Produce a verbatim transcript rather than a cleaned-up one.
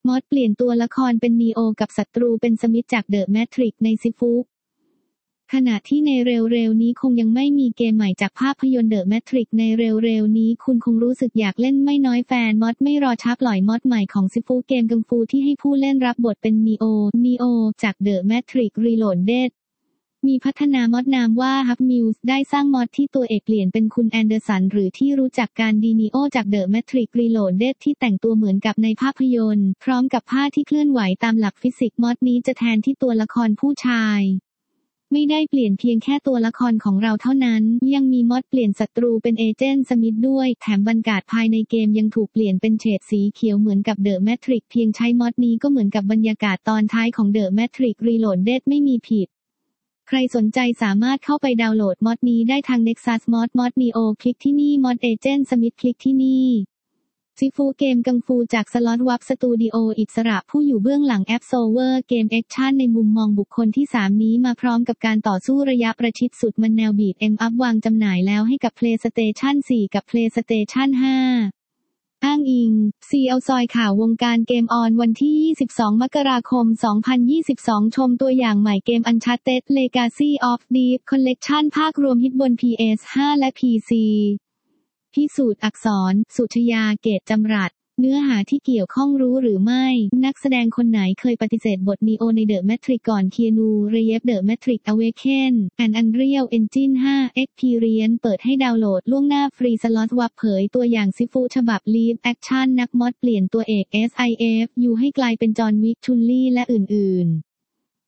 มอสเปลี่ยนตัวละครเป็นนีโอกับศัตรูเป็นสมิธจากเดอะแมทริกซ์ในซิฟุกขณะที่ในเร็วๆนี้คงยังไม่มีเกมใหม่จากภาพยนตร์เดอะแมทริกซ์ในเร็วๆนี้คุณคงรู้สึกอยากเล่นไม่น้อยแฟนมอสไม่รอช้าปล่อยมอสใหม่ของซิฟุกเกมกังฟูที่ให้ผู้เล่นรับบทเป็นนีโอนีโอจากเดอะแมทริกซ์รีโหลดเดดมีพัฒนามอดนามว่าฮับมิลส์ได้สร้างมอดที่ตัวเอกเปลี่ยนเป็นคุณแอนเดอร์สันหรือที่รู้จักการดีนีโอจากเดอะแมทริกซ์รีโหลดเดดที่แต่งตัวเหมือนกับในภาพยนตร์พร้อมกับผ้าที่เคลื่อนไหวตามหลักฟิสิกส์มอดนี้จะแทนที่ตัวละครผู้ชายไม่ได้เปลี่ยนเพียงแค่ตัวละครของเราเท่านั้นยังมีมอดเปลี่ยนศัตรูเป็นเอเจนต์สมิธด้วยแถมบรรยากาศภายในเกมยังถูกเปลี่ยนเป็นเฉดสีเขียวเหมือนกับเดอะแมทริกซ์เพียงใช้มอดนี้ก็เหมือนกับบรรยากาศตอนท้ายของเดอะแมทริกซ์รีโหลดเดดไม่มีผิดใครสนใจสามารถเข้าไปดาวน์โหลดมอดนี้ได้ทาง Nexus Mod Mod Neo คลิกที่นี่ Mod Agent Smith คลิกที่นี่ซิฟูเกมกังฟูจากสล็อตวับสตูดิโออิสระผู้อยู่เบื้องหลังแอปโซเวอร์เกมแอคชั่นในมุมมองบุคคลที่สามนี้มาพร้อมกับการต่อสู้ระยะประชิดสุดมันแนวบีทเอ็มอัพวางจำหน่ายแล้วให้กับ PlayStation โฟร์ กับ PlayStation ไฟว์อ้างอิง ซี แอล ซอยข่าววงการเกมออนวันที่ยี่สิบสองมกราคมสองพันยี่สิบสองชมตัวอย่างใหม่เกม Uncharted Legacy of Deep Collection ภาครวมฮิตบน พี เอส ไฟว์ และ พี ซี พิสูจน์อักษร สุชยา เกตจำรัดเนื้อหาที่เกี่ยวข้องรู้หรือไม่นักแสดงคนไหนเคยปฏิเสธบทนีโอในเดอะแมทริกซ์ก่อนเคียนู เรียฟเดอะแมทริกซ์อเวเคนแอนด์ Unreal Engine ไฟว์ Experience เปิดให้ดาวน์โหลดล่วงหน้าฟรีสล็อตวับเผยตัวอย่างซิฟูฉบับ Live Action นักมอดเปลี่ยนตัวเอก เอส ไอ เอฟ ยู ให้กลายเป็นจอห์นวิก ชุนลี่และอื่นๆ